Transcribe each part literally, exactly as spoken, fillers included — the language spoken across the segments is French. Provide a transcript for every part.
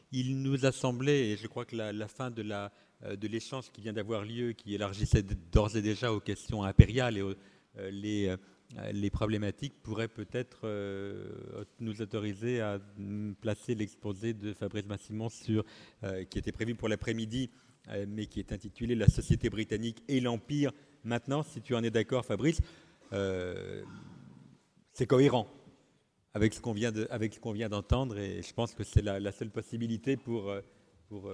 il nous a semblé, et je crois que la, la fin de, la, de l'échange qui vient d'avoir lieu, qui élargissait d'ores et déjà aux questions impériales et aux, euh, les, euh, les problématiques, pourrait peut-être euh, nous autoriser à placer l'exposé de Fabrice Massimon sur, euh, qui était prévu pour l'après-midi, euh, mais qui est intitulé « La société britannique et l'Empire ». Maintenant, si tu en es d'accord, Fabrice, euh, c'est cohérent avec ce qu'on vient de, avec ce qu'on vient d'entendre, et je pense que c'est la, la seule possibilité pour, pour...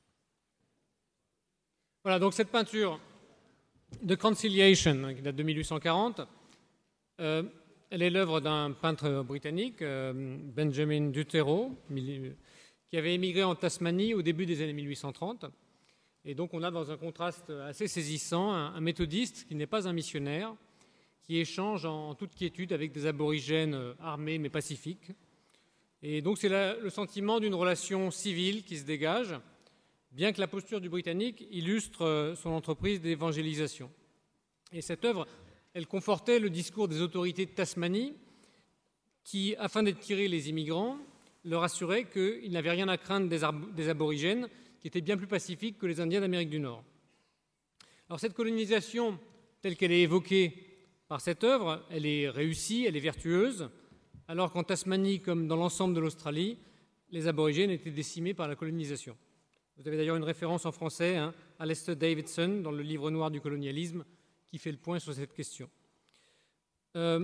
Voilà, donc cette peinture de Conciliation, qui date de mille huit cent quarante, euh, elle est l'œuvre d'un peintre britannique, euh, Benjamin Duterreau, qui avait émigré en Tasmanie au début des années mille huit cent trente. Et donc on a dans un contraste assez saisissant un, un méthodiste qui n'est pas un missionnaire, qui échange en toute quiétude avec des aborigènes armés mais pacifiques. Et donc c'est la, le sentiment d'une relation civile qui se dégage, bien que la posture du Britannique illustre son entreprise d'évangélisation. Et cette œuvre, elle confortait le discours des autorités de Tasmanie qui, afin d'attirer les immigrants, leur assuraient qu'ils n'avaient rien à craindre des, des aborigènes, qui étaient bien plus pacifiques que les Indiens d'Amérique du Nord. Alors cette colonisation, telle qu'elle est évoquée par cette œuvre, elle est réussie, elle est vertueuse, alors qu'en Tasmanie, comme dans l'ensemble de l'Australie, les aborigènes étaient décimés par la colonisation. Vous avez d'ailleurs une référence en français, hein, à Lester Davidson, dans le livre noir du colonialisme, qui fait le point sur cette question. Euh,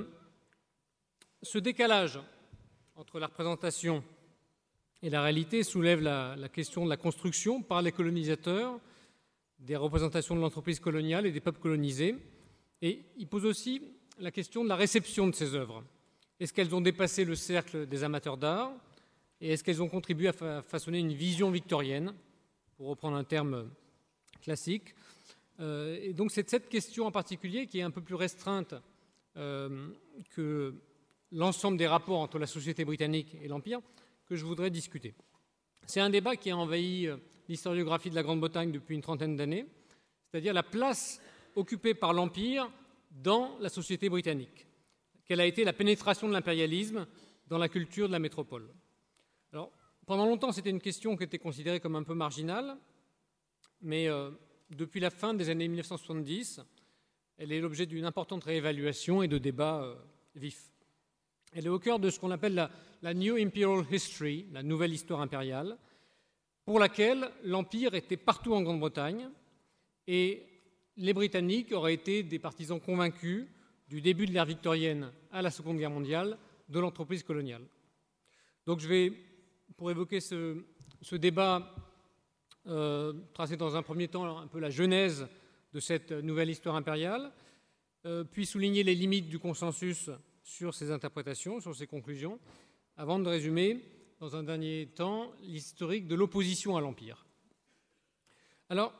ce décalage entre la représentation et la réalité soulève la, la question de la construction par les colonisateurs des représentations de l'entreprise coloniale et des peuples colonisés. Et il pose aussi la question de la réception de ces œuvres. Est-ce qu'elles ont dépassé le cercle des amateurs d'art? Et est-ce qu'elles ont contribué à fa- façonner une vision victorienne, pour reprendre un terme classique? euh, Et donc c'est cette question en particulier qui est un peu plus restreinte euh, que l'ensemble des rapports entre la société britannique et l'Empire que je voudrais discuter. C'est un débat qui a envahi l'historiographie de la Grande-Bretagne depuis une trentaine d'années, c'est-à-dire la place occupée par l'Empire dans la société britannique. Quelle a été la pénétration de l'impérialisme dans la culture de la métropole? Alors, pendant longtemps, c'était une question qui était considérée comme un peu marginale, mais euh, depuis la fin des années mille neuf cent soixante-dix, elle est l'objet d'une importante réévaluation et de débats euh, vifs. Elle est au cœur de ce qu'on appelle la, la New Imperial History, la nouvelle histoire impériale, pour laquelle l'Empire était partout en Grande-Bretagne et les Britanniques auraient été des partisans convaincus du début de l'ère victorienne à la Seconde Guerre mondiale de l'entreprise coloniale. Donc je vais, pour évoquer ce, ce débat, euh, tracer dans un premier temps un peu la genèse de cette nouvelle histoire impériale, euh, puis souligner les limites du consensus sur ces interprétations, sur ces conclusions, avant de résumer, dans un dernier temps, l'historique de l'opposition à l'Empire. Alors,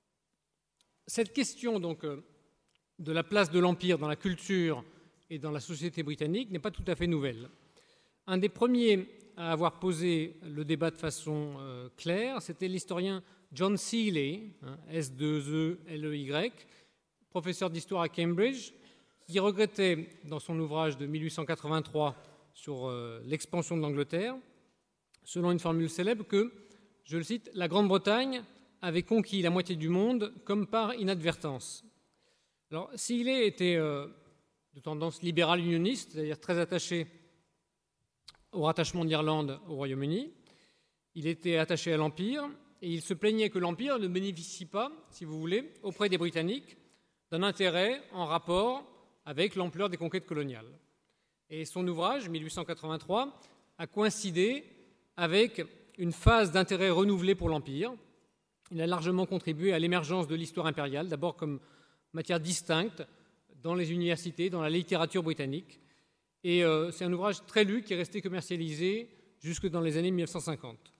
cette question donc, de la place de l'Empire dans la culture et dans la société britannique n'est pas tout à fait nouvelle. Un des premiers à avoir posé le débat de façon euh, claire, c'était l'historien John Seeley, hein, S deux E L E Y, professeur d'histoire à Cambridge, qui regrettait dans son ouvrage de mille huit cent quatre-vingt-trois sur euh, l'expansion de l'Angleterre, selon une formule célèbre, que, je le cite, « la Grande-Bretagne avait conquis la moitié du monde comme par inadvertance ». Alors, Seeley était euh, de tendance libérale unioniste, c'est-à-dire très attaché au rattachement de l'Irlande au Royaume-Uni. Il était attaché à l'Empire et il se plaignait que l'Empire ne bénéficie pas, si vous voulez, auprès des Britanniques, d'un intérêt en rapport avec l'ampleur des conquêtes coloniales. Et son ouvrage, mille huit cent quatre-vingt-trois, a coïncidé avec une phase d'intérêt renouvelé pour l'Empire. Il a largement contribué à l'émergence de l'histoire impériale, d'abord comme matière distincte dans les universités, dans la littérature britannique. Et euh, c'est un ouvrage très lu qui est resté commercialisé jusque dans les années mille neuf cent cinquante.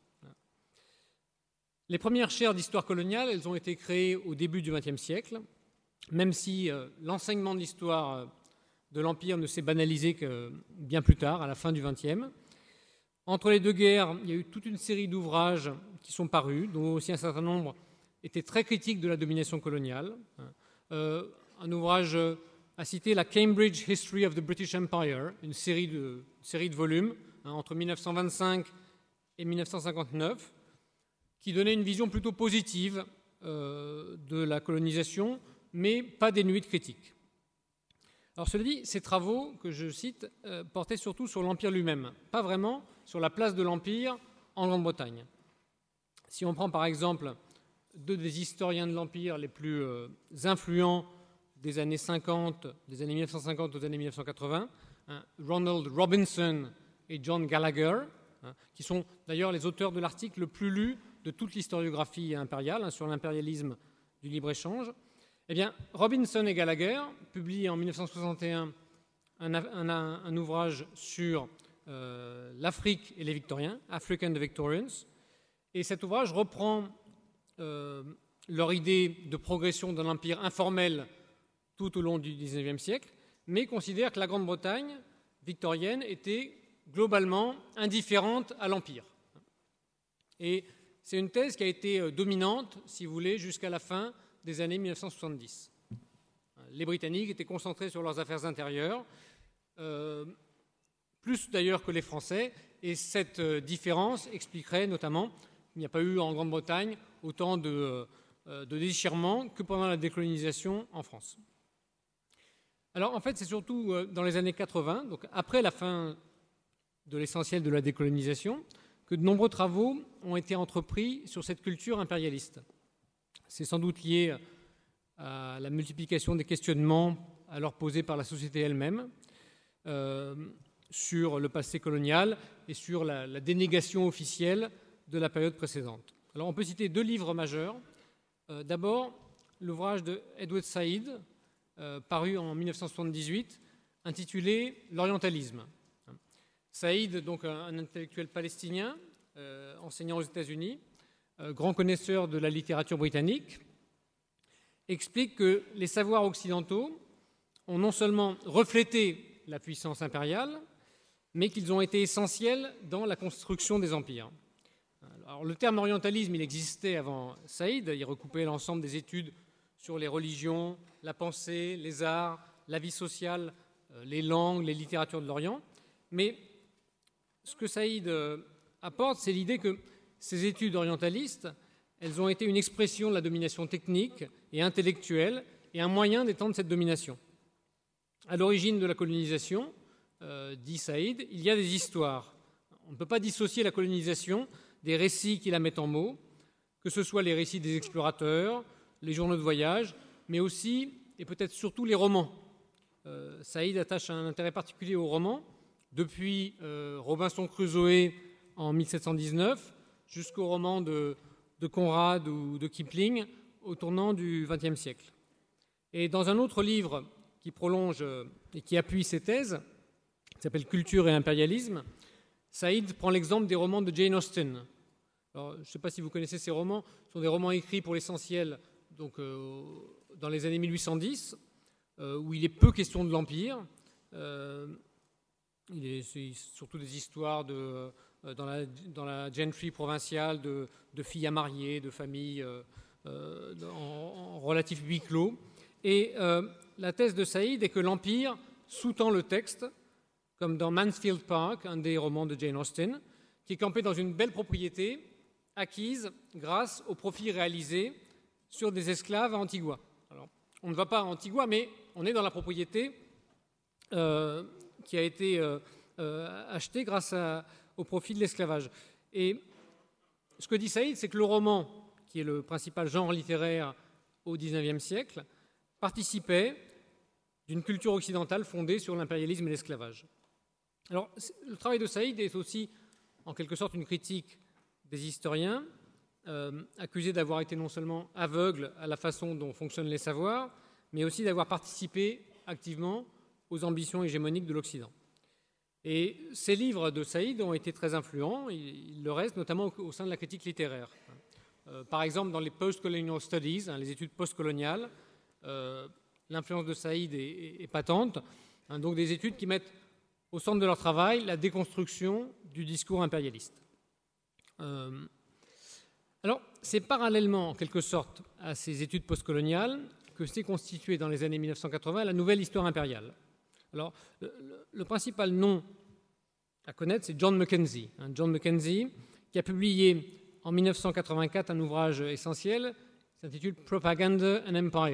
Les premières chaires d'histoire coloniale, elles ont été créées au début du vingtième siècle, même si euh, l'enseignement de l'histoire de l'Empire ne s'est banalisé que bien plus tard, à la fin du vingtième. Entre les deux guerres, il y a eu toute une série d'ouvrages qui sont parus, dont aussi un certain nombre étaient très critiques de la domination coloniale. Euh, un ouvrage a cité la Cambridge History of the British Empire, une série de, une série de volumes, hein, entre mille neuf cent vingt-cinq et mille neuf cent cinquante-neuf, qui donnaient une vision plutôt positive euh, de la colonisation, mais pas dénuée de critiques. Alors cela dit, ces travaux, que je cite, euh, portaient surtout sur l'Empire lui-même, pas vraiment sur la place de l'Empire en Grande-Bretagne. Si on prend par exemple deux des historiens de l'Empire les plus euh, influents des années cinquante, des années mille neuf cent cinquante aux années mille neuf cent quatre-vingts, hein, Ronald Robinson et John Gallagher, hein, qui sont d'ailleurs les auteurs de l'article le plus lu de toute l'historiographie impériale, hein, sur l'impérialisme du libre-échange. Eh bien, Robinson et Gallagher publient en mille neuf cent soixante et un un, un, un ouvrage sur euh, l'Afrique et les Victoriens, Africa and the Victorians, et cet ouvrage reprend euh, leur idée de progression d'un empire informel tout au long du dix-neuvième siècle, mais considère que la Grande-Bretagne victorienne était globalement indifférente à l'empire. Et c'est une thèse qui a été dominante, si vous voulez, jusqu'à la fin des années mille neuf cent soixante-dix. Les Britanniques étaient concentrés sur leurs affaires intérieures, euh, plus d'ailleurs que les Français, et cette euh, différence expliquerait notamment qu'il n'y a pas eu en Grande-Bretagne autant de, euh, de déchirements que pendant la décolonisation en France. Alors en fait, c'est surtout euh, dans les années quatre-vingts, donc après la fin de l'essentiel de la décolonisation, que de nombreux travaux ont été entrepris sur cette culture impérialiste. C'est sans doute lié à la multiplication des questionnements alors posés par la société elle-même euh, sur le passé colonial et sur la, la dénégation officielle de la période précédente. Alors on peut citer deux livres majeurs. Euh, d'abord, l'ouvrage de Edward Said, euh, paru en mille neuf cent soixante-dix-huit, intitulé « L'orientalisme ». Saïd, donc un, un intellectuel palestinien, euh, enseignant aux États-Unis, euh, grand connaisseur de la littérature britannique, explique que les savoirs occidentaux ont non seulement reflété la puissance impériale, mais qu'ils ont été essentiels dans la construction des empires. Alors, le terme orientalisme, il existait avant Saïd, il recoupait l'ensemble des études sur les religions, la pensée, les arts, la vie sociale, euh, les langues, les littératures de l'Orient, mais ce que Saïd apporte, c'est l'idée que ces études orientalistes, elles ont été une expression de la domination technique et intellectuelle et un moyen d'étendre cette domination. À l'origine de la colonisation, euh, dit Saïd, il y a des histoires. On ne peut pas dissocier la colonisation des récits qui la mettent en mots, que ce soit les récits des explorateurs, les journaux de voyage, mais aussi, et peut-être surtout, les romans. Euh, Saïd attache un intérêt particulier aux romans, depuis euh, Robinson Crusoe en mille sept cent dix-neuf jusqu'au roman de, de Conrad ou de Kipling au tournant du vingtième siècle. Et dans un autre livre qui prolonge euh, et qui appuie ces thèses, qui s'appelle Culture et impérialisme, Saïd prend l'exemple des romans de Jane Austen. Alors, je ne sais pas si vous connaissez ces romans, ce sont des romans écrits pour l'essentiel donc, euh, dans les années mille huit cent dix, euh, où il est peu question de l'Empire. Euh, Il est, c'est surtout des histoires de, euh, dans, la, dans la gentry provinciale de, de filles à marier, de familles euh, euh, en, en relatif huis clos. Et euh, la thèse de Saïd est que l'Empire sous-tend le texte, comme dans Mansfield Park, un des romans de Jane Austen, qui est campé dans une belle propriété acquise grâce aux profits réalisés sur des esclaves à Antigua. Alors, on ne va pas à Antigua, mais on est dans la propriété euh, qui a été euh, euh, acheté grâce à, au profit de l'esclavage. Et ce que dit Saïd, c'est que le roman, qui est le principal genre littéraire au dix-neuvième siècle, participait d'une culture occidentale fondée sur l'impérialisme et l'esclavage. Alors, le travail de Saïd est aussi, en quelque sorte, une critique des historiens, euh, accusés d'avoir été non seulement aveugles à la façon dont fonctionnent les savoirs, mais aussi d'avoir participé activement aux ambitions hégémoniques de l'Occident. Et ces livres de Saïd ont été très influents, il le reste notamment au sein de la critique littéraire. Euh, par exemple, dans les post-colonial studies, hein, les études postcoloniales, euh, l'influence de Saïd est, est, est patente, hein, donc des études qui mettent au centre de leur travail la déconstruction du discours impérialiste. Euh, alors, c'est parallèlement, en quelque sorte, à ces études postcoloniales que s'est constituée dans les années mille neuf cent quatre-vingts la nouvelle histoire impériale. Alors, le, le, le principal nom à connaître, c'est John Mackenzie. Hein, John Mackenzie, qui a publié en mille neuf cent quatre-vingt-quatre un ouvrage essentiel qui s'intitule « Propaganda and Empire ».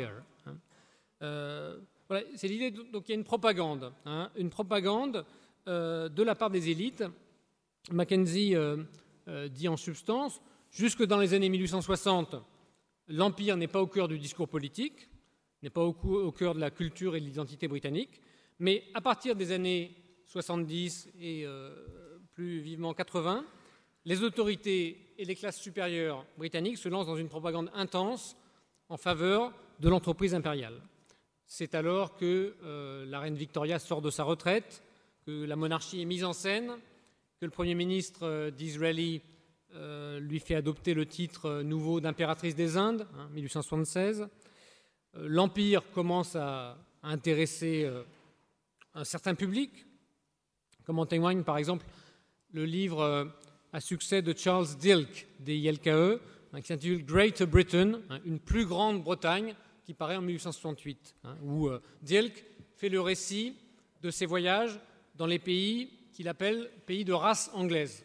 Euh, voilà, c'est l'idée, donc il y a une propagande, hein, une propagande euh, de la part des élites. Mackenzie euh, euh, dit en substance, jusque dans les années mille huit cent soixante, l'Empire n'est pas au cœur du discours politique, n'est pas au, au cœur de la culture et de l'identité britannique, mais à partir des années soixante-dix et euh, plus vivement quatre-vingts, les autorités et les classes supérieures britanniques se lancent dans une propagande intense en faveur de l'entreprise impériale. C'est alors que euh, la reine Victoria sort de sa retraite, que la monarchie est mise en scène, que le Premier ministre euh, Disraeli euh, lui fait adopter le titre euh, nouveau d'impératrice des Indes, hein, mille huit cent soixante-seize. Euh, L'Empire commence à, à intéresser euh, un certain public, comme en témoigne par exemple le livre euh, à succès de Charles Dilke, des I L K E, hein, qui s'intitule Greater Britain, hein, une plus grande Bretagne, qui paraît en mille huit cent soixante-huit, hein, où euh, Dilke fait le récit de ses voyages dans les pays qu'il appelle pays de race anglaise.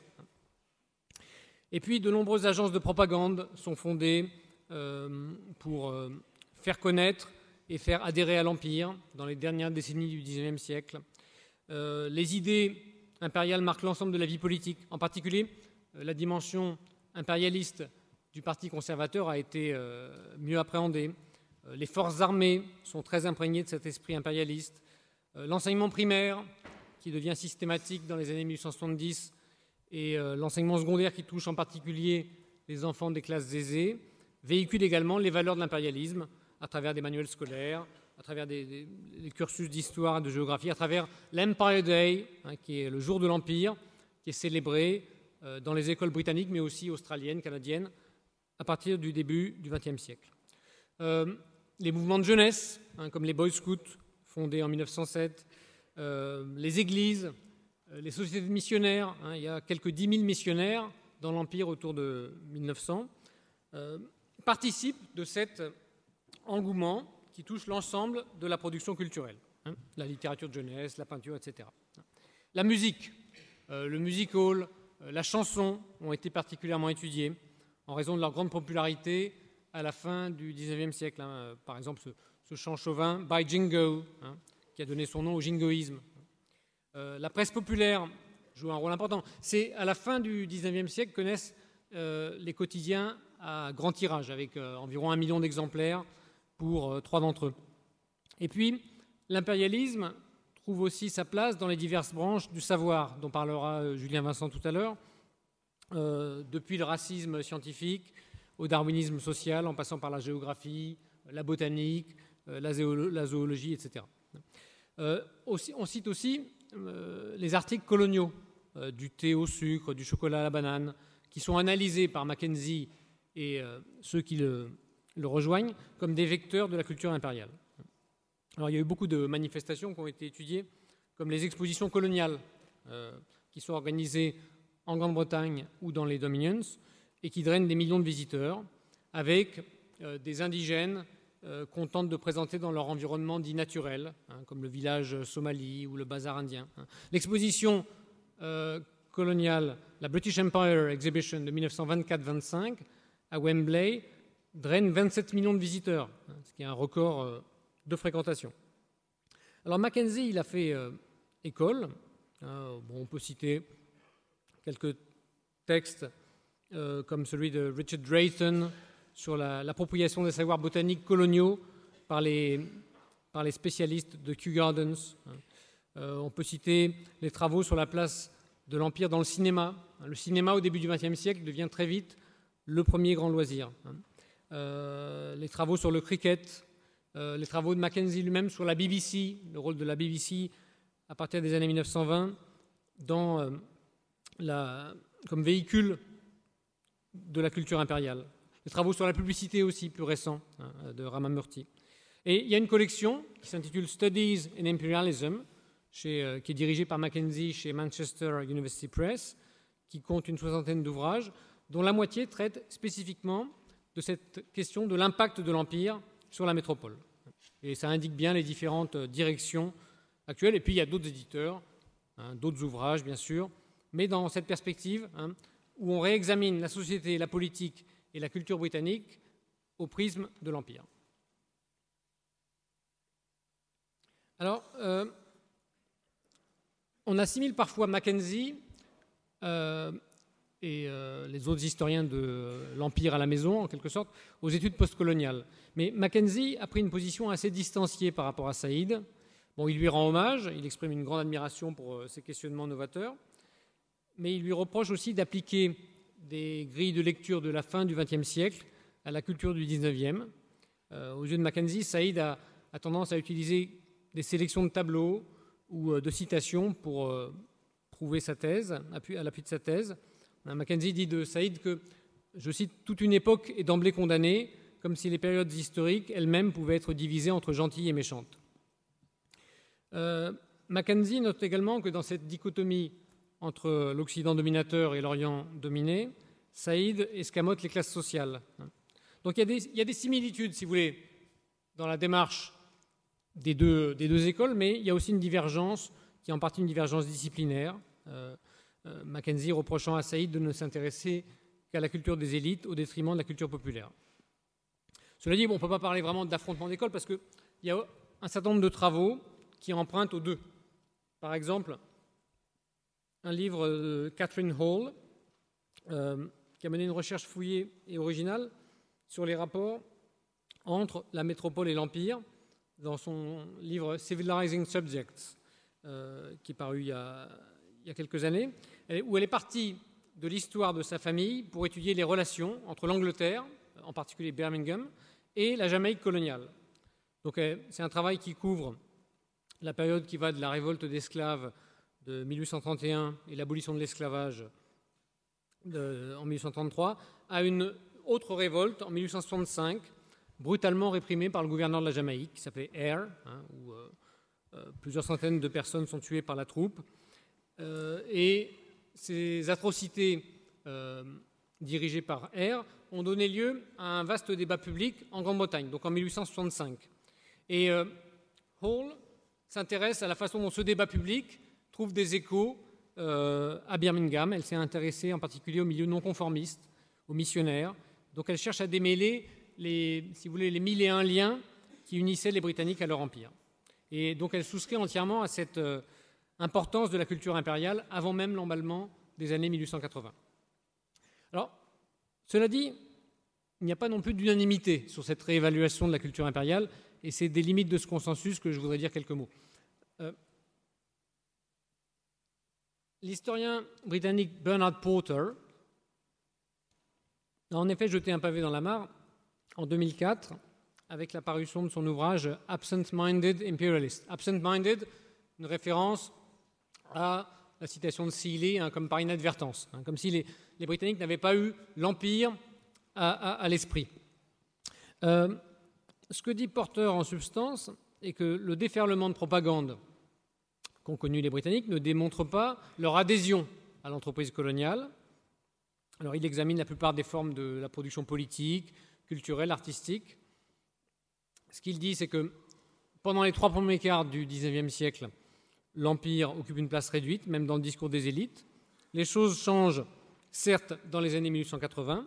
Et puis, de nombreuses agences de propagande sont fondées euh, pour euh, faire connaître et faire adhérer à l'Empire dans les dernières décennies du dix-neuvième siècle. Euh, les idées impériales marquent l'ensemble de la vie politique. En particulier, euh, la dimension impérialiste du Parti conservateur a été euh, mieux appréhendée. Euh, les forces armées sont très imprégnées de cet esprit impérialiste. Euh, l'enseignement primaire, qui devient systématique dans les années mille huit cent soixante-dix, et euh, l'enseignement secondaire qui touche en particulier les enfants des classes aisées, véhicule également les valeurs de l'impérialisme à travers des manuels scolaires, à travers des, des, des cursus d'histoire et de géographie, à travers l'Empire Day, hein, qui est le jour de l'Empire, qui est célébré euh, dans les écoles britanniques, mais aussi australiennes, canadiennes, à partir du début du vingtième siècle. Euh, les mouvements de jeunesse, hein, comme les Boy Scouts, fondés en mille neuf cent sept, euh, les églises, euh, les sociétés de missionnaires, hein, il y a quelques dix mille missionnaires dans l'Empire autour de mille neuf cents, euh, participent de cet engouement qui touche l'ensemble de la production culturelle, hein, la littérature de jeunesse, la peinture, et cetera. La musique, euh, le music hall, euh, la chanson ont été particulièrement étudiés en raison de leur grande popularité à la fin du dix-neuvième siècle. Hein. Par exemple, ce, ce chant chauvin, By Jingo, hein, qui a donné son nom au jingoïsme. Euh, la presse populaire joue un rôle important. C'est à la fin du dix-neuvième siècle que naissent euh, les quotidiens à grand tirage, avec euh, environ un million d'exemplaires pour euh, trois d'entre eux. Et puis, l'impérialisme trouve aussi sa place dans les diverses branches du savoir, dont parlera euh, Julien Vincent tout à l'heure, euh, depuis le racisme scientifique au darwinisme social, en passant par la géographie, la botanique, euh, la, zéolo- la zoologie, et cetera. Euh, aussi, on cite aussi euh, les articles coloniaux, euh, du thé au sucre, du chocolat à la banane, qui sont analysés par Mackenzie et euh, ceux qui le, le rejoignent comme des vecteurs de la culture impériale. Alors, il y a eu beaucoup de manifestations qui ont été étudiées, comme les expositions coloniales, euh, qui sont organisées en Grande-Bretagne ou dans les Dominions, et qui drainent des millions de visiteurs, avec euh, des indigènes euh, qu'on tente de présenter dans leur environnement dit naturel, hein, comme le village somali ou le bazar indien. Hein. L'exposition euh, coloniale, la British Empire Exhibition de mille neuf cent vingt-quatre vingt-cinq, à Wembley, draine vingt-sept millions de visiteurs, hein, ce qui est un record euh, de fréquentation. Alors Mackenzie, il a fait euh, école. Hein, bon, on peut citer quelques textes euh, comme celui de Richard Drayton sur la, l'appropriation des savoirs botaniques coloniaux par les, par les spécialistes de Kew Gardens. Euh, on peut citer les travaux sur la place de l'Empire dans le cinéma. Le cinéma, au début du vingtième siècle, devient très vite le premier grand loisir. Euh, les travaux sur le cricket, euh, les travaux de Mackenzie lui-même sur la B B C, le rôle de la B B C à partir des années mille neuf cent vingt, dans, euh, la, comme véhicule de la culture impériale. Les travaux sur la publicité aussi, plus récents, hein, de Ramamurti. Et il y a une collection qui s'intitule Studies in Imperialism, chez, euh, qui est dirigée par Mackenzie chez Manchester University Press, qui compte une soixantaine d'ouvrages, dont la moitié traite spécifiquement de cette question de l'impact de l'Empire sur la métropole. Et ça indique bien les différentes directions actuelles. Et puis il y a d'autres éditeurs, hein, d'autres ouvrages bien sûr, mais dans cette perspective, hein, où on réexamine la société, la politique et la culture britannique au prisme de l'Empire. Alors, euh, on assimile parfois Mackenzie euh, et euh, les autres historiens de l'Empire à la maison, en quelque sorte, aux études postcoloniales. Mais Mackenzie a pris une position assez distanciée par rapport à Saïd. Bon, il lui rend hommage, il exprime une grande admiration pour euh, ses questionnements novateurs, mais il lui reproche aussi d'appliquer des grilles de lecture de la fin du vingtième siècle à la culture du dix-neuvième. Euh, aux yeux de Mackenzie, Saïd a, a tendance à utiliser des sélections de tableaux ou euh, de citations pour euh, prouver sa thèse, à l'appui de sa thèse. Mackenzie dit de Saïd que, je cite, « toute une époque est d'emblée condamnée, comme si les périodes historiques elles-mêmes pouvaient être divisées entre gentilles et méchantes ». Euh, Mackenzie note également que dans cette dichotomie entre l'Occident dominateur et l'Orient dominé, Saïd escamote les classes sociales. Donc il y a des, il y a des similitudes, si vous voulez, dans la démarche des deux, des deux écoles, mais il y a aussi une divergence, qui est en partie une divergence disciplinaire. Euh, euh, Mackenzie reprochant à Saïd de ne s'intéresser qu'à la culture des élites au détriment de la culture populaire. Cela dit, bon, on ne peut pas parler vraiment d'affrontement d'école parce qu'il y a un certain nombre de travaux qui empruntent aux deux. Par exemple, un livre de Catherine Hall, euh, qui a mené une recherche fouillée et originale sur les rapports entre la métropole et l'Empire, dans son livre Civilizing Subjects, euh, qui est paru il y, a, il y a quelques années, où elle est partie de l'histoire de sa famille pour étudier les relations entre l'Angleterre, en particulier Birmingham, et la Jamaïque coloniale. Donc c'est un travail qui couvre la période qui va de la révolte d'esclaves de mille huit cent trente et un et l'abolition de l'esclavage de, en mille huit cent trente-trois à une autre révolte en mille huit cent soixante-cinq, brutalement réprimée par le gouverneur de la Jamaïque, qui s'appelait Eyre, hein, où euh, euh, plusieurs centaines de personnes sont tuées par la troupe. Euh, et ces atrocités euh, dirigées par Eyre ont donné lieu à un vaste débat public en Grande-Bretagne, donc en mille huit cent soixante-cinq. Et euh, Hall s'intéresse à la façon dont ce débat public trouve des échos euh, à Birmingham. Elle s'est intéressée en particulier au milieu non conformiste, aux missionnaires. Donc elle cherche à démêler les, si vous voulez, les mille et un liens qui unissaient les Britanniques à leur empire. Et donc elle souscrit entièrement à cette euh, importance de la culture impériale avant même l'emballement des années mille huit cent quatre-vingts. Alors, cela dit, il n'y a pas non plus d'unanimité sur cette réévaluation de la culture impériale, et c'est des limites de ce consensus que je voudrais dire quelques mots. Euh, L'historien britannique Bernard Porter a en effet jeté un pavé dans la mare en deux mille quatre avec la parution de son ouvrage « Absent-Minded Imperialist ». « Absent-Minded », une référence à la citation de Seeley, hein, comme par inadvertance, hein, comme si les, les Britanniques n'avaient pas eu l'Empire à, à, à l'esprit. Euh, ce que dit Porter en substance est que le déferlement de propagande qu'ont connu les Britanniques ne démontre pas leur adhésion à l'entreprise coloniale. Alors il examine la plupart des formes de la production politique, culturelle, artistique. Ce qu'il dit, c'est que pendant les trois premiers quarts du dix-neuvième siècle, l'Empire occupe une place réduite, même dans le discours des élites. Les choses changent, certes, dans les années mille huit cent quatre-vingts,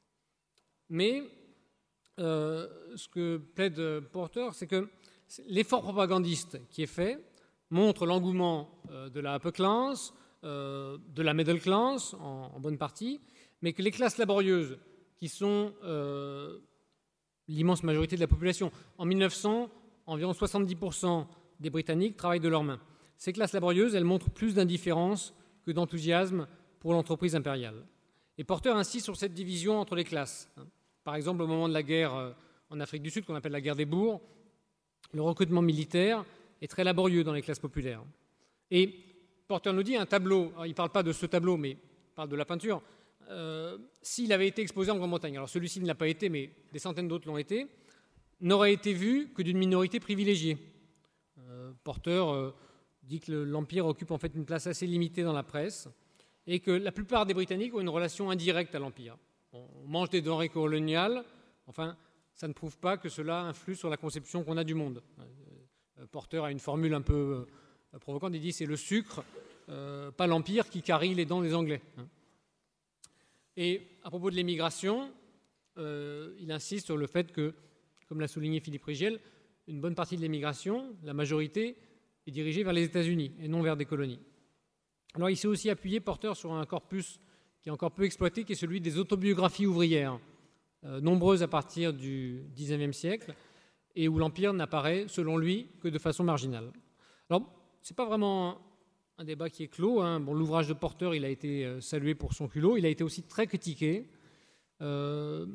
mais euh, ce que plaide Porter, c'est que l'effort propagandiste qui est fait montre l'engouement euh, de la upper class, euh, de la middle class, en, en bonne partie, mais que les classes laborieuses, qui sont euh, l'immense majorité de la population, en mille neuf cents, environ soixante-dix pour cent des Britanniques travaillent de leurs mains. Ces classes laborieuses, elles montrent plus d'indifférence que d'enthousiasme pour l'entreprise impériale. Et Porter insiste sur cette division entre les classes. Par exemple, au moment de la guerre en Afrique du Sud, qu'on appelle la guerre des bourgs, le recrutement militaire est très laborieux dans les classes populaires. Et Porter nous dit un tableau, il ne parle pas de ce tableau, mais il parle de la peinture, euh, s'il avait été exposé en Grande-Bretagne, alors celui-ci ne l'a pas été, mais des centaines d'autres l'ont été, n'aurait été vu que d'une minorité privilégiée. Euh, Porter euh, dit que l'Empire occupe en fait une place assez limitée dans la presse et que la plupart des Britanniques ont une relation indirecte à l'Empire. On mange des denrées coloniales, enfin, ça ne prouve pas que cela influe sur la conception qu'on a du monde. Euh, Porter a une formule un peu euh, provocante, il dit c'est le sucre, euh, pas l'Empire, qui carie les dents des Anglais. Et à propos de l'émigration, euh, il insiste sur le fait que, comme l'a souligné Philippe Rigiel, une bonne partie de l'émigration, la majorité, est dirigée vers les États-Unis et non vers des colonies. Alors il s'est aussi appuyé, porteur, sur un corpus qui est encore peu exploité, qui est celui des autobiographies ouvrières, euh, nombreuses à partir du dix-neuvième siècle, et où l'Empire n'apparaît, selon lui, que de façon marginale. Alors, ce n'est pas vraiment un débat qui est clos. Hein. Bon, l'ouvrage de Porter, il a été euh, salué pour son culot. Il a été aussi très critiqué. Euh,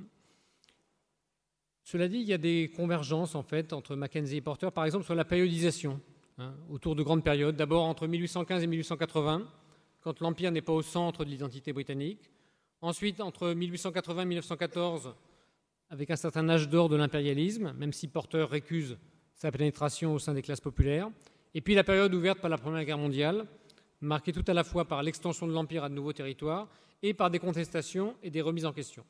cela dit, il y a des convergences, en fait, entre Mackenzie et Porter, par exemple, sur la périodisation, hein, autour de grandes périodes. D'abord, entre mille huit cent quinze et mille huit cent quatre-vingts, quand l'Empire n'est pas au centre de l'identité britannique. Ensuite, entre mille huit cent quatre-vingts et mille neuf cent quatorze, avec un certain âge d'or de l'impérialisme, même si Porter récuse sa pénétration au sein des classes populaires. Et puis la période ouverte par la Première Guerre mondiale, marquée tout à la fois par l'extension de l'Empire à de nouveaux territoires et par des contestations et des remises en question.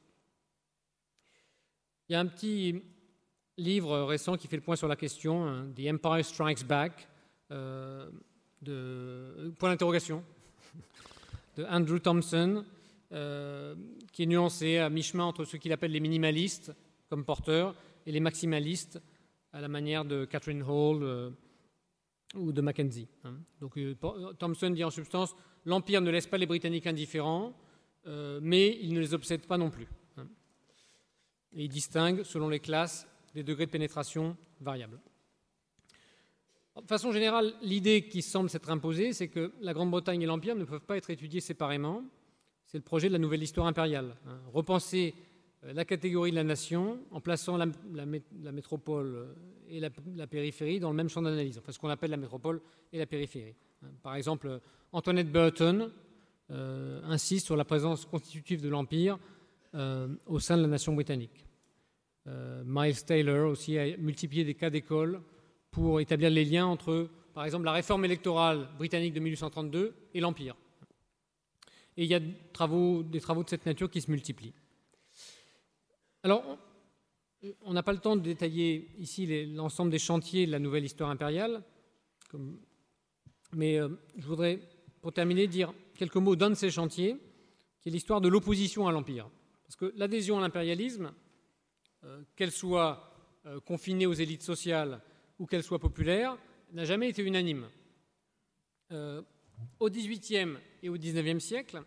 Il y a un petit livre récent qui fait le point sur la question, hein, The Empire Strikes Back, euh, de, point d'interrogation, de Andrew Thompson, euh, qui est nuancé à mi-chemin entre ceux qu'il appelle les minimalistes, comme Porter, et les maximalistes, à la manière de Catherine Hall euh, ou de Mackenzie. Hein. Donc euh, Thompson dit en substance, l'Empire ne laisse pas les Britanniques indifférents, euh, mais il ne les obsède pas non plus. Hein. Et il distingue, selon les classes, des degrés de pénétration variables. De façon générale, l'idée qui semble s'être imposée, c'est que la Grande-Bretagne et l'Empire ne peuvent pas être étudiés séparément. C'est le projet de la nouvelle histoire impériale. Hein. Repenser la catégorie de la nation en plaçant la, la, la métropole et la, la périphérie dans le même champ d'analyse, enfin ce qu'on appelle la métropole et la périphérie. Par exemple, Antoinette Burton euh, insiste sur la présence constitutive de l'Empire euh, au sein de la nation britannique. Euh, Miles Taylor aussi a multiplié des cas d'école pour établir les liens entre, par exemple, la réforme électorale britannique de mille huit cent trente-deux et l'Empire. Et il y a des travaux, des travaux de cette nature qui se multiplient. Alors, on n'a pas le temps de détailler ici les, l'ensemble des chantiers de la nouvelle histoire impériale, comme, mais euh, je voudrais, pour terminer, dire quelques mots d'un de ces chantiers, qui est l'histoire de l'opposition à l'Empire. Parce que l'adhésion à l'impérialisme, euh, qu'elle soit euh, confinée aux élites sociales ou qu'elle soit populaire, n'a jamais été unanime. Euh, au dix-huitième et au dix-neuvième siècle,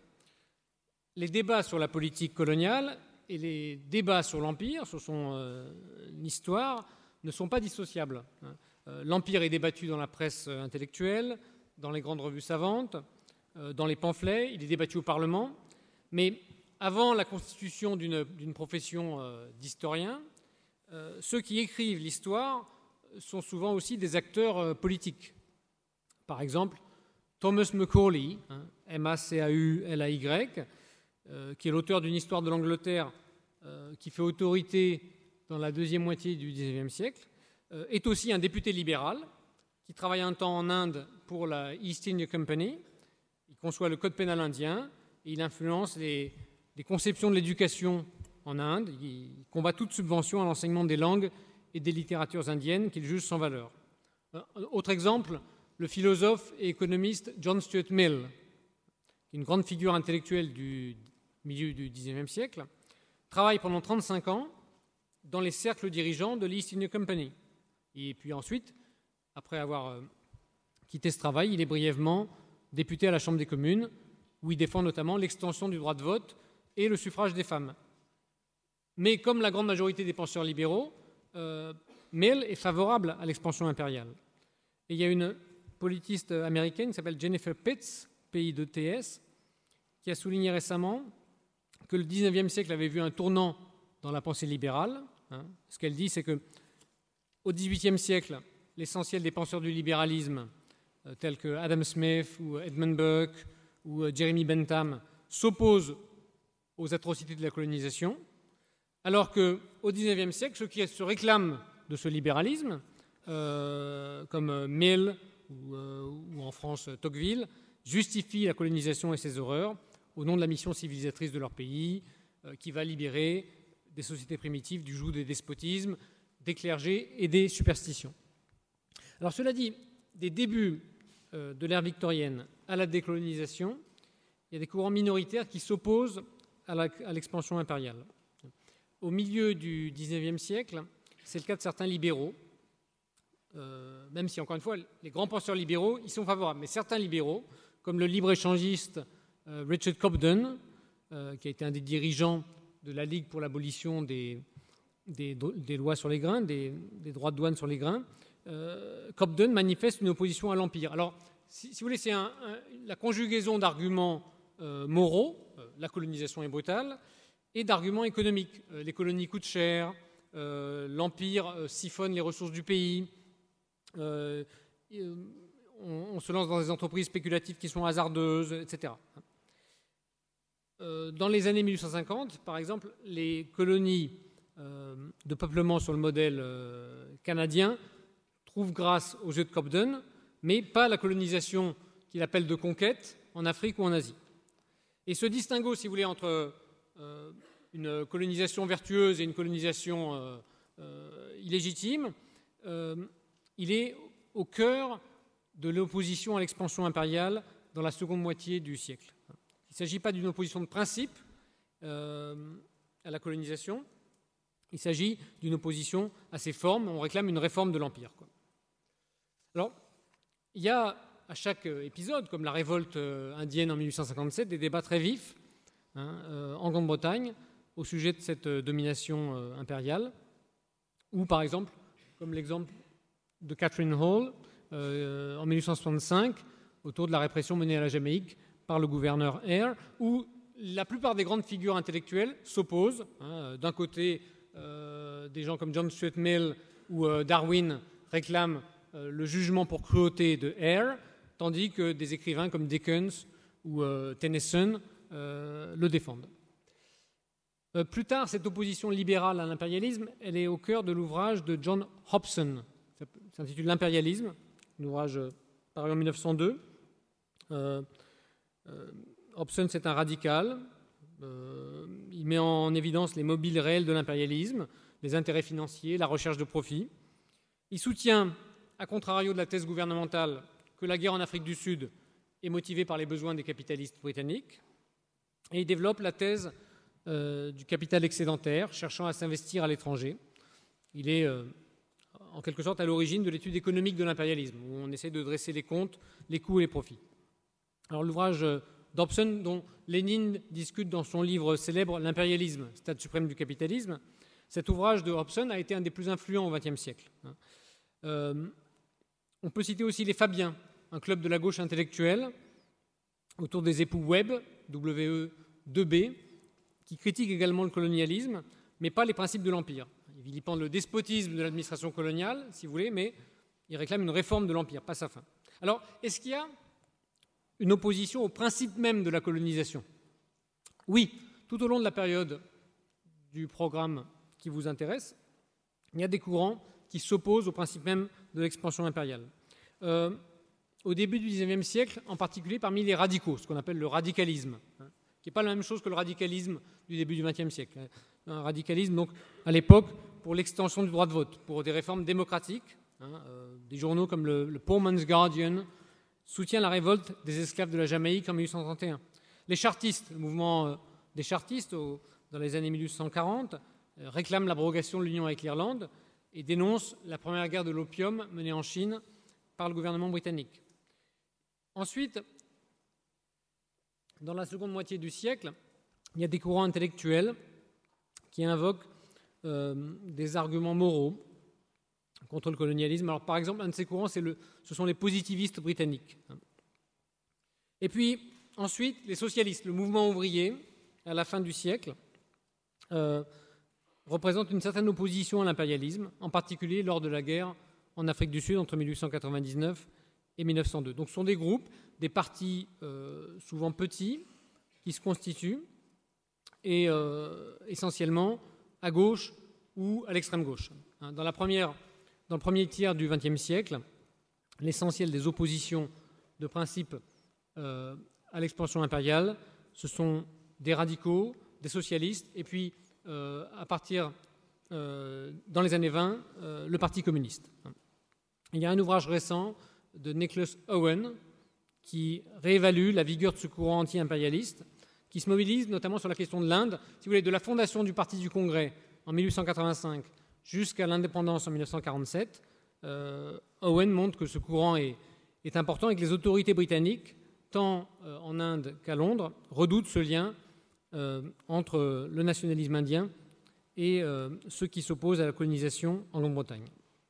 les débats sur la politique coloniale et les débats sur l'Empire, sur son euh, histoire, ne sont pas dissociables. Euh, L'Empire est débattu dans la presse intellectuelle, dans les grandes revues savantes, euh, dans les pamphlets, il est débattu au Parlement, mais avant la constitution d'une, d'une profession euh, d'historien, euh, ceux qui écrivent l'histoire sont souvent aussi des acteurs euh, politiques. Par exemple, Thomas Macaulay, hein, M A C A U L A Y, euh, qui est l'auteur d'une histoire de l'Angleterre euh, qui fait autorité dans la deuxième moitié du dix-neuvième siècle, euh, est aussi un député libéral qui travaille un temps en Inde pour la East India Company. Il conçoit le code pénal indien et il influence les, les conceptions de l'éducation en Inde. Il combat toute subvention à l'enseignement des langues et des littératures indiennes qu'il juge sans valeur. Euh, autre exemple, le philosophe et économiste John Stuart Mill, une grande figure intellectuelle du milieu du dix-neuvième siècle, travaille pendant trente-cinq ans dans les cercles dirigeants de l'East India Company. Et puis ensuite, après avoir quitté ce travail, il est brièvement député à la Chambre des communes, où il défend notamment l'extension du droit de vote et le suffrage des femmes. Mais comme la grande majorité des penseurs libéraux, euh, Mill est favorable à l'expansion impériale. Et il y a une politiste américaine qui s'appelle Jennifer Pitts, P I deux T S, qui a souligné récemment que le dix-neuvième siècle avait vu un tournant dans la pensée libérale. Hein. Ce qu'elle dit, c'est que au dix-huitième siècle, l'essentiel des penseurs du libéralisme, euh, tels que Adam Smith ou Edmund Burke ou euh, Jeremy Bentham, s'opposent aux atrocités de la colonisation, alors qu'au dix-neuvième siècle, ceux qui se réclament de ce libéralisme, euh, comme Mill ou, euh, ou en France Tocqueville, justifient la colonisation et ses horreurs au nom de la mission civilisatrice de leur pays, euh, qui va libérer des sociétés primitives du joug des despotismes, des clergés et des superstitions. Alors cela dit, des débuts euh, de l'ère victorienne à la décolonisation, il y a des courants minoritaires qui s'opposent à, la, à l'expansion impériale. Au milieu du dix-neuvième siècle, c'est le cas de certains libéraux, euh, même si, encore une fois, les grands penseurs libéraux y sont favorables. Mais certains libéraux, comme le libre-échangiste euh, Richard Cobden, euh, qui a été un des dirigeants de la Ligue pour l'abolition des, des, des lois sur les grains, des, des droits de douane sur les grains, euh, Cobden manifeste une opposition à l'Empire. Alors, si, si vous voulez, c'est un, un, la conjugaison d'arguments euh, moraux, euh, la colonisation est brutale, et d'arguments économiques. Euh, les colonies coûtent cher, euh, l'Empire euh, siphonne les ressources du pays, euh, euh, on, on se lance dans des entreprises spéculatives qui sont hasardeuses, et cetera. Euh, dans les années mille huit cent cinquante, par exemple, les colonies euh, de peuplement sur le modèle euh, canadien trouvent grâce aux jeux de Cobden, mais pas la colonisation qu'il appelle de conquête en Afrique ou en Asie. Et ce distinguo, si vous voulez, entre euh, une colonisation vertueuse et une colonisation euh, euh, illégitime, euh, il est au cœur de l'opposition à l'expansion impériale dans la seconde moitié du siècle. Il ne s'agit pas d'une opposition de principe euh, à la colonisation, il s'agit d'une opposition à ses formes. On réclame une réforme de l'Empire, quoi. Alors, il y a à chaque épisode, comme la révolte indienne en mille huit cent cinquante-sept, des débats très vifs hein, euh, en Grande-Bretagne au sujet de cette domination euh, impériale, ou par exemple, comme l'exemple de Catherine Hall euh, en mille huit cent soixante-cinq, autour de la répression menée à la Jamaïque par le gouverneur Eyre, où la plupart des grandes figures intellectuelles s'opposent. Hein, d'un côté, euh, des gens comme John Stuart Mill ou euh, Darwin réclament euh, le jugement pour cruauté de Eyre, tandis que des écrivains comme Dickens ou euh, Tennyson euh, le défendent. Euh, plus tard, cette opposition libérale à l'impérialisme, elle est au cœur de l'ouvrage de John Hobson. Ça s'intitule L'impérialisme, un ouvrage paru en mille neuf cent deux. Euh, euh, Hobson, c'est un radical. Euh, il met en évidence les mobiles réels de l'impérialisme, les intérêts financiers, la recherche de profit. Il soutient, à contrario de la thèse gouvernementale, que la guerre en Afrique du Sud est motivée par les besoins des capitalistes britanniques. Et il développe la thèse euh, du capital excédentaire, cherchant à s'investir à l'étranger. Il est euh, en quelque sorte à l'origine de l'étude économique de l'impérialisme, où on essaie de dresser les comptes, les coûts et les profits. Alors l'ouvrage d'Hobson, dont Lénine discute dans son livre célèbre « L'impérialisme, stade suprême du capitalisme », cet ouvrage de Hobson a été un des plus influents au vingtième siècle. Euh, on peut citer aussi les Fabiens, un club de la gauche intellectuelle, autour des époux Webb, W E deux B, qui critiquent également le colonialisme, mais pas les principes de l'Empire. Ils vilipendent le despotisme de l'administration coloniale, si vous voulez, mais ils réclament une réforme de l'Empire, pas sa fin. Alors, est-ce qu'il y a une opposition au principe même de la colonisation? Oui, tout au long de la période du programme qui vous intéresse, il y a des courants qui s'opposent au principe même de l'expansion impériale. Euh, au début du dix-neuvième siècle, en particulier parmi les radicaux, ce qu'on appelle le radicalisme, hein, qui n'est pas la même chose que le radicalisme du début du vingtième siècle. Un radicalisme, donc, à l'époque, pour l'extension du droit de vote, pour des réformes démocratiques. Hein, euh, des journaux comme le, le Poor Man's Guardian soutient la révolte des esclaves de la Jamaïque en mille huit cent trente et un. Les chartistes, le mouvement euh, des chartistes, au, dans les années mille huit cent quarante, euh, réclament l'abrogation de l'union avec l'Irlande et dénoncent la première guerre de l'opium menée en Chine par le gouvernement britannique. Ensuite, dans la seconde moitié du siècle, il y a des courants intellectuels qui invoquent euh, des arguments moraux contre le colonialisme. Alors, par exemple, un de ces courants, c'est le, ce sont les positivistes britanniques. Et puis, ensuite, les socialistes, le mouvement ouvrier, à la fin du siècle, euh, représente une certaine opposition à l'impérialisme, en particulier lors de la guerre en Afrique du Sud entre mille huit cent quatre-vingt-dix-neuf et mille neuf cent deux. Donc, ce sont des groupes, des partis euh, souvent petits, qui se constituent, et euh, essentiellement à gauche ou à l'extrême gauche. Dans, la première, dans le premier tiers du vingtième siècle, l'essentiel des oppositions de principe euh, à l'expansion impériale, ce sont des radicaux, des socialistes, et puis euh, à partir, euh, dans les années vingt, euh, le Parti communiste. Il y a un ouvrage récent de Nicholas Owen qui réévalue la vigueur de ce courant anti-impérialiste, qui se mobilise notamment sur la question de l'Inde. Si vous voulez, de la fondation du Parti du Congrès en mille huit cent quatre-vingt-cinq jusqu'à l'indépendance en mille neuf cent quarante-sept, euh, Owen montre que ce courant est, est important et que les autorités britanniques, tant euh, en Inde qu'à Londres, redoutent ce lien euh, entre le nationalisme indien et euh, ceux qui s'opposent à la colonisation en Grande-Bretagne.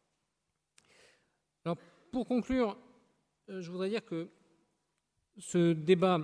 Alors, pour conclure, euh, je voudrais dire que ce débat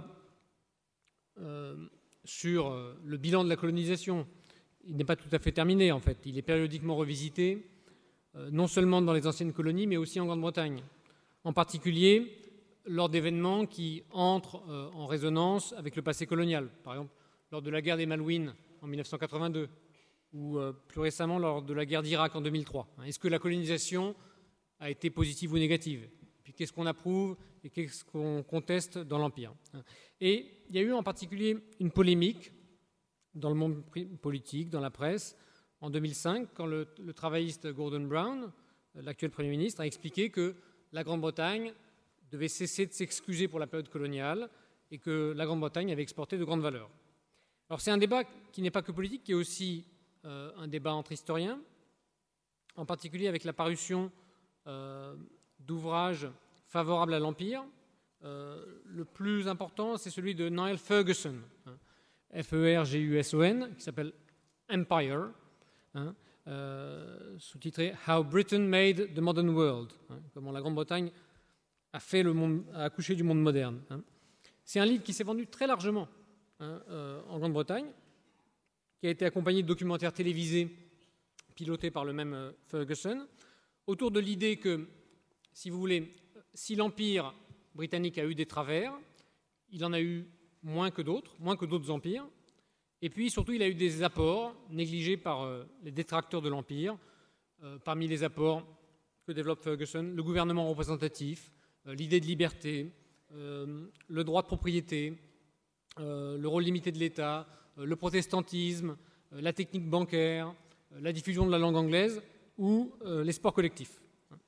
euh, sur euh, le bilan de la colonisation, il n'est pas tout à fait terminé en fait. Il est périodiquement revisité, euh, non seulement dans les anciennes colonies, mais aussi en Grande-Bretagne. En particulier lors d'événements qui entrent euh, en résonance avec le passé colonial. Par exemple, lors de la guerre des Malouines en mille neuf cent quatre-vingt-deux, ou euh, plus récemment lors de la guerre d'Irak en deux mille trois. Est-ce que la colonisation a été positive ou négative? Puis qu'est-ce qu'on approuve et qu'est-ce qu'on conteste dans l'Empire? Et il y a eu en particulier une polémique dans le monde politique, dans la presse, en deux mille cinq, quand le, le travailliste Gordon Brown, l'actuel Premier ministre, a expliqué que la Grande-Bretagne devait cesser de s'excuser pour la période coloniale et que la Grande-Bretagne avait exporté de grandes valeurs. Alors c'est un débat qui n'est pas que politique, qui est aussi euh, un débat entre historiens, en particulier avec la parution euh, d'ouvrages favorables à l'Empire. Euh, le plus important, c'est celui de Niall Ferguson, hein, F E R G U S O N, qui s'appelle Empire, hein, euh, sous-titré « How Britain Made the Modern World hein, », comment la Grande-Bretagne a, fait le monde, a accouché du monde moderne. Hein. C'est un livre qui s'est vendu très largement hein, euh, en Grande-Bretagne, qui a été accompagné de documentaires télévisés pilotés par le même euh, Ferguson, autour de l'idée que, si vous voulez, si l'Empire britannique a eu des travers, il en a eu moins que d'autres, moins que d'autres empires, et puis surtout il a eu des apports négligés par euh, les détracteurs de l'Empire. Euh, parmi les apports que développe Ferguson, le gouvernement représentatif, euh, l'idée de liberté, euh, le droit de propriété, euh, le rôle limité de l'État, euh, le protestantisme, euh, la technique bancaire, euh, la diffusion de la langue anglaise ou euh, les sports collectifs.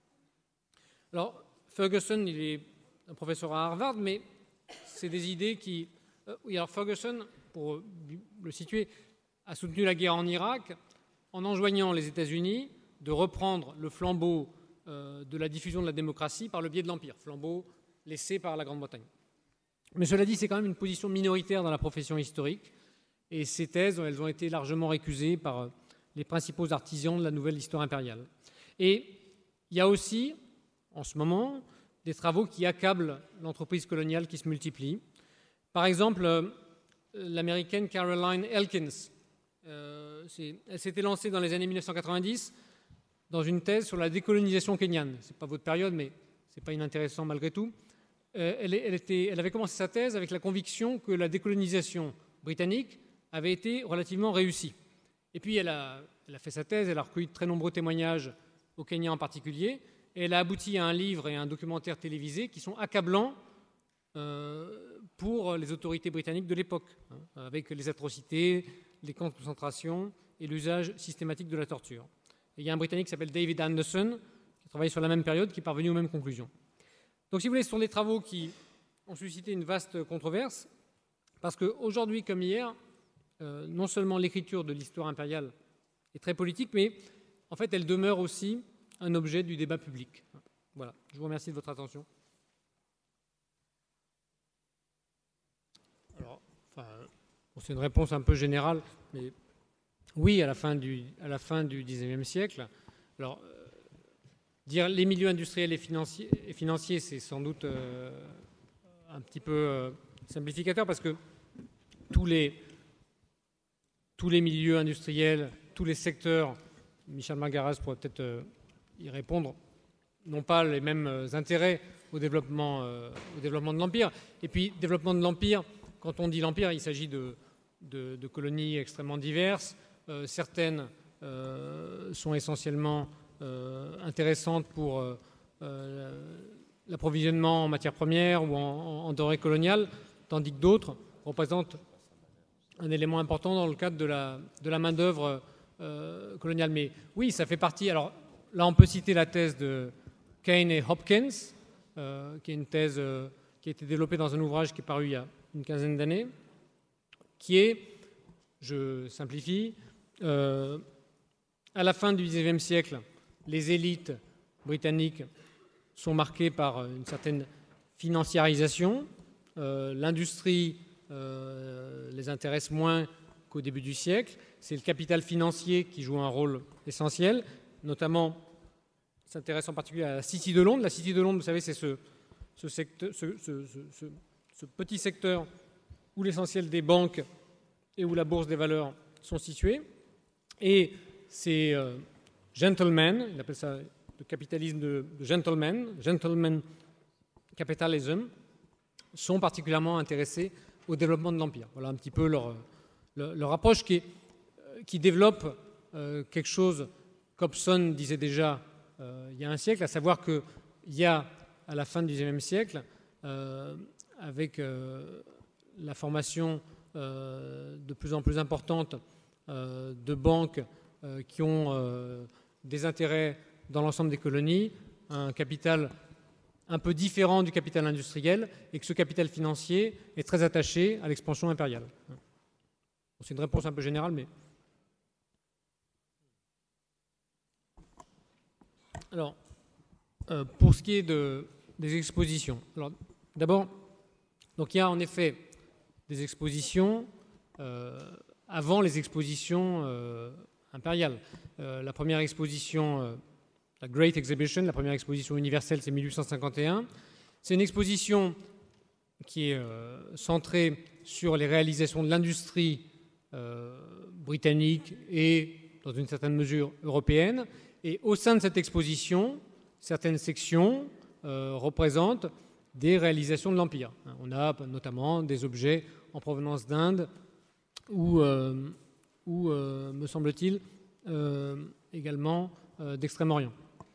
Alors, Ferguson, il est un professeur à Harvard, mais c'est des idées qui... Euh, oui, alors Ferguson, pour le situer, a soutenu la guerre en Irak en enjoignant les États-Unis de reprendre le flambeau euh, de la diffusion de la démocratie par le biais de l'Empire, flambeau laissé par la Grande-Bretagne. Mais cela dit, c'est quand même une position minoritaire dans la profession historique, et ces thèses, elles ont été largement récusées par les principaux artisans de la nouvelle histoire impériale. Et il y a aussi, en ce moment, des travaux qui accablent l'entreprise coloniale qui se multiplie. Par exemple, euh, l'américaine Caroline Elkins, euh, elle s'était lancée dans les années mille neuf cent quatre-vingt-dix dans une thèse sur la décolonisation kenyane. Ce n'est pas votre période, mais ce n'est pas inintéressant malgré tout. Euh, elle, elle, était, elle avait commencé sa thèse avec la conviction que la décolonisation britannique avait été relativement réussie. Et puis elle a, elle a fait sa thèse, elle a recueilli de très nombreux témoignages au Kenya en particulier, et elle a abouti à un livre et à un documentaire télévisé qui sont accablants euh, pour les autorités britanniques de l'époque, hein, avec les atrocités, les camps de concentration et l'usage systématique de la torture. Et il y a un Britannique qui s'appelle David Anderson, qui travaille sur la même période, qui est parvenu aux mêmes conclusions. Donc si vous voulez, ce sont des travaux qui ont suscité une vaste controverse, parce qu'aujourd'hui comme hier, euh, non seulement l'écriture de l'histoire impériale est très politique, mais en fait elle demeure aussi un objet du débat public. Voilà, je vous remercie de votre attention. Alors, enfin, bon, c'est une réponse un peu générale, mais oui, à la fin du, à la fin du dix-neuvième siècle. Alors, euh, dire les milieux industriels et financiers, et financiers c'est sans doute euh, un petit peu euh, simplificateur, parce que tous les, tous les milieux industriels, tous les secteurs, Michel Margaras pourrait peut-être euh, y répondre, n'ont pas les mêmes intérêts au développement, euh, au développement de l'Empire. Et puis, développement de l'Empire, quand on dit l'Empire, il s'agit de, de, de colonies extrêmement diverses. Euh, certaines euh, sont essentiellement euh, intéressantes pour euh, euh, l'approvisionnement en matières premières ou en, en denrées coloniales, tandis que d'autres représentent un élément important dans le cadre de la, de la main-d'œuvre euh, coloniale. Mais oui, ça fait partie... Alors, là, on peut citer la thèse de Kane et Hopkins, euh, qui est une thèse euh, qui a été développée dans un ouvrage qui est paru il y a une quinzaine d'années, qui est, je simplifie, euh, à la fin du dix-neuvième siècle, les élites britanniques sont marquées par une certaine financiarisation. Euh, l'industrie euh, les intéresse moins qu'au début du siècle. C'est le capital financier qui joue un rôle essentiel, notamment s'intéresse en particulier à la City de Londres. La City de Londres, vous savez, c'est ce, ce, secteur, ce, ce, ce, ce petit secteur où l'essentiel des banques et où la bourse des valeurs sont situées. Et ces euh, gentlemen, il appelle ça le capitalisme de, de gentlemen, gentleman capitalism, sont particulièrement intéressés au développement de l'Empire. Voilà un petit peu leur, leur, leur approche qui, est, qui développe euh, quelque chose qu'Hobson disait déjà euh, il y a un siècle, à savoir qu'il y a, à la fin du dix-neuvième siècle, euh, avec euh, la formation euh, de plus en plus importante euh, de banques euh, qui ont euh, des intérêts dans l'ensemble des colonies, un capital un peu différent du capital industriel, et que ce capital financier est très attaché à l'expansion impériale. C'est une réponse un peu générale, mais... Alors, euh, pour ce qui est de, des expositions, alors, d'abord, donc il y a en effet des expositions euh, avant les expositions euh, impériales. Euh, la première exposition... Euh, La Great Exhibition, la première exposition universelle, c'est mille huit cent cinquante et un. C'est une exposition qui est euh, centrée sur les réalisations de l'industrie euh, britannique et, dans une certaine mesure, européenne. Et au sein de cette exposition, certaines sections euh, représentent des réalisations de l'Empire. On a notamment des objets en provenance d'Inde ou, euh, ou euh, me semble-t-il, euh, également euh, d'Extrême-Orient.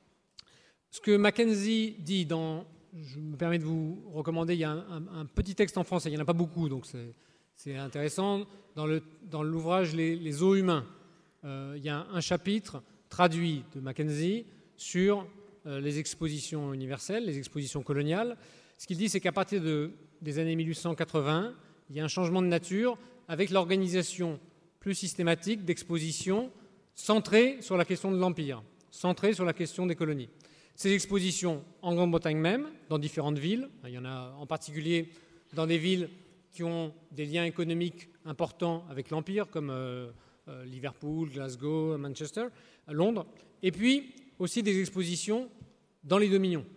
Ce que Mackenzie dit dans, je me permets de vous recommander, il y a un, un, un petit texte en français, il n'y en a pas beaucoup, donc c'est, c'est intéressant. Dans, le, dans l'ouvrage Les, les os humains, euh, il y a un, un chapitre traduit de Mackenzie sur euh, les expositions universelles, les expositions coloniales. Ce qu'il dit, c'est qu'à partir de, des années mille huit cent quatre-vingts, il y a un changement de nature avec l'organisation plus systématique d'expositions centrées sur la question de l'Empire, centrées sur la question des colonies. Ces expositions en Grande-Bretagne même, dans différentes villes, il y en a en particulier dans des villes qui ont des liens économiques importants avec l'Empire, comme euh, euh, Liverpool, Glasgow, Manchester, Londres, et puis aussi des expositions dans les dominions.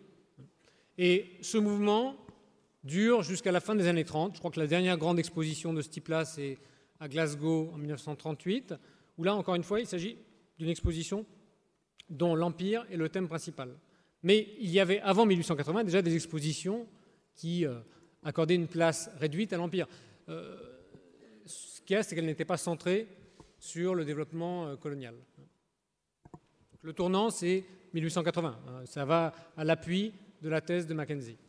Et ce mouvement dure jusqu'à la fin des années trente. Je crois que la dernière grande exposition de ce type-là, c'est à Glasgow en mille neuf cent trente-huit, où là, encore une fois, il s'agit d'une exposition dont l'Empire est le thème principal. Mais il y avait, avant mille huit cent quatre-vingts, déjà des expositions qui euh, accordaient une place réduite à l'Empire. Euh, ce qu'il y a, c'est qu'elles n'étaient pas centrées sur le développement euh, colonial. Le tournant, c'est mille huit cent quatre-vingts. Ça va à l'appui de la thèse de Mackenzie.